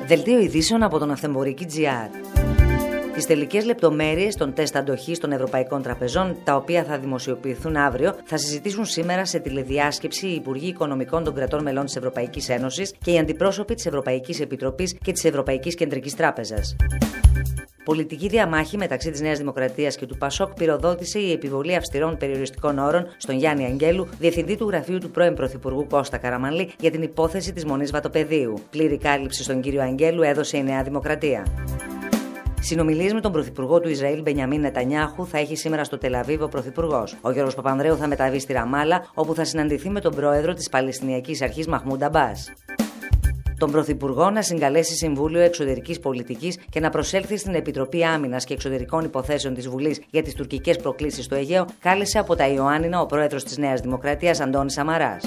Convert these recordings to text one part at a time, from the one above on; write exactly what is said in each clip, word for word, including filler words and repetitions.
Δελτίο ειδήσεων από τον Αυθεμπορική τζι αρ. Τις τελικές λεπτομέρειες των τεστ αντοχής των ευρωπαϊκών τραπεζών, τα οποία θα δημοσιοποιηθούν αύριο, θα συζητήσουν σήμερα σε τηλεδιάσκεψη οι Υπουργοί Οικονομικών των κρατών μελών της Ευρωπαϊκής Ένωσης και οι αντιπρόσωποι της Ευρωπαϊκής Επιτροπής και της Ευρωπαϊκής Κεντρικής Τράπεζας. Πολιτική διαμάχη μεταξύ της Νέας Δημοκρατίας και του Πασόκ πυροδότησε η επιβολή αυστηρών περιοριστικών όρων στον Γιάννη Αγγέλου, διευθυντή του γραφείου του πρώην Πρωθυπουργού Κώστα Καραμανλή, για την υπόθεση της Μονής Βατοπεδίου. Πλήρη κάλυψη στον κύριο Αγγέλου έδωσε η Νέα Δημοκρατία. Συνομιλίες με τον Πρωθυπουργό του Ισραήλ Μπενιαμίν Νετανιάχου θα έχει σήμερα στο Τελαβίβ ο Πρωθυπουργός. Ο Γιώργος Παπανδρέου θα μεταβεί στη Ραμάλα, όπου θα συναντηθεί με τον πρόεδρο της Παλαιστινιακής Αρχής Μαχμούντ Αμπάς. Τον Πρωθυπουργό να συγκαλέσει Συμβούλιο Εξωτερικής Πολιτικής και να προσέλθει στην Επιτροπή Άμυνας και Εξωτερικών Υποθέσεων της Βουλής για τις τουρκικές προκλήσεις στο Αιγαίο, κάλεσε από τα Ιωάννινα ο πρόεδρος της Νέας Δημοκρατίας Αντώνης Σαμαράς.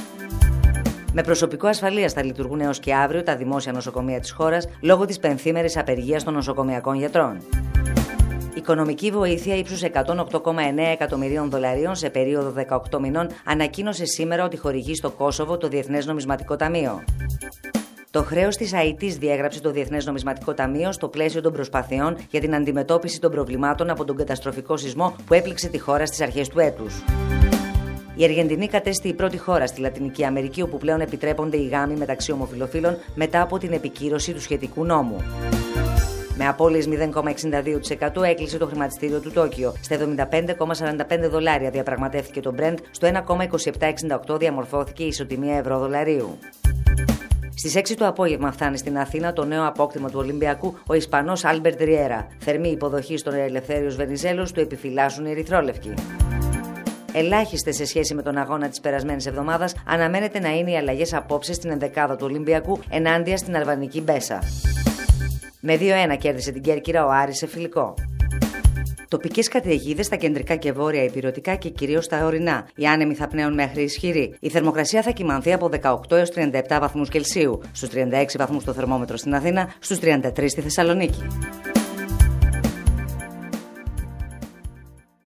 Με προσωπικό ασφαλείας θα λειτουργούν έως και αύριο τα δημόσια νοσοκομεία της χώρας λόγω της πενθήμερης απεργίας των νοσοκομειακών γιατρών. Οικονομική βοήθεια ύψους εκατόν οκτώ κόμμα εννέα εκατομμυρίων δολαρίων σε περίοδο δεκαοκτώ μηνών ανακοίνωσε σήμερα ότι χορηγεί στο Κόσοβο το Διεθνές Νομισματικό Ταμείο. Το χρέος της ΑΕΤ διέγραψε το Διεθνές Νομισματικό Ταμείο στο πλαίσιο των προσπαθειών για την αντιμετώπιση των προβλημάτων από τον καταστροφικό σεισμό που έπληξε τη χώρα στις αρχές του έτους. Η Αργεντινή κατέστη η πρώτη χώρα στη Λατινική Αμερική όπου πλέον επιτρέπονται οι γάμοι μεταξύ ομοφυλοφίλων μετά από την επικύρωση του σχετικού νόμου. Με απώλειες μηδέν κόμμα εξήντα δύο τοις εκατό έκλεισε το χρηματιστήριο του Τόκιο. Στα εβδομήντα πέντε κόμμα σαράντα πέντε δολάρια διαπραγματεύτηκε το Brent, στο ένα κόμμα είκοσι επτά εξήντα οκτώ διαμορφώθηκε η ισοτιμία ευρώ-δολαρίου. Στις έξι το απόγευμα φτάνει στην Αθήνα το νέο απόκτημα του Ολυμπιακού, ο Ισπανός Άλμπερτ Ριέρα. Θερμή υποδοχή στον Ελευθέριος Βενιζέλος του επιφυλάσσουν οι ερυθρόλευκοι. Ελάχιστες σε σχέση με τον αγώνα της περασμένης εβδομάδας αναμένεται να είναι οι αλλαγές απόψε στην ενδεκάδα του Ολυμπιακού ενάντια στην αλβανική Μπέσα. Με δύο ένα κέρδισε την Κέρκυρα ο Άρης σε φιλικό. Τοπικές καταιγίδες στα κεντρικά και βόρεια ηπειρωτικά και κυρίως στα ορεινά. Οι άνεμοι θα πνέουν μέχρι ισχυροί. Η θερμοκρασία θα κυμανθεί από δεκαοκτώ έως τριάντα επτά βαθμούς Κελσίου. Στους τριάντα έξι βαθμούς το θερμόμετρο στην Αθήνα, στους τριάντα τρεις στη Θεσσαλονίκη.